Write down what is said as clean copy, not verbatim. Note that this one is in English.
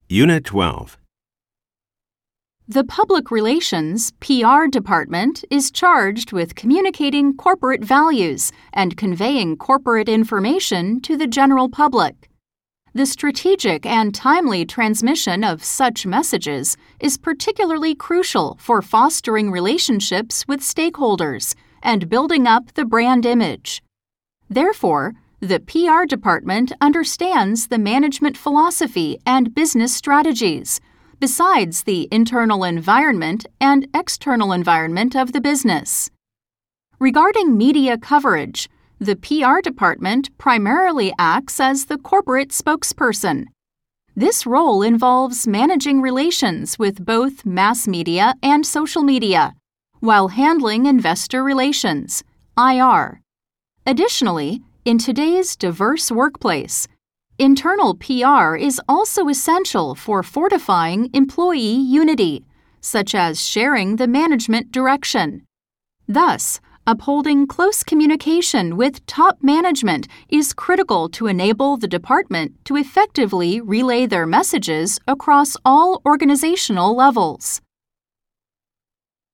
Unit 12. The Public Relations (PR) department is charged with communicating corporate values and conveying corporate information to the general public. The strategic and timely transmission of such messages is particularly crucial for fostering relationships with stakeholders and building up the brand image. Therefore, the PR department understands the management philosophy and business strategies, besides the internal environment and external environment of the business. Regarding media coverage, the PR department primarily acts as the corporate spokesperson. This role involves managing relations with both mass media and social media, while handling investor relations, IR. Additionally, in today's diverse workplace, internal PR is also essential for fortifying employee unity, such as sharing the management direction. Thus, upholding close communication with top management is critical to enable the department to effectively relay their messages across all organizational levels.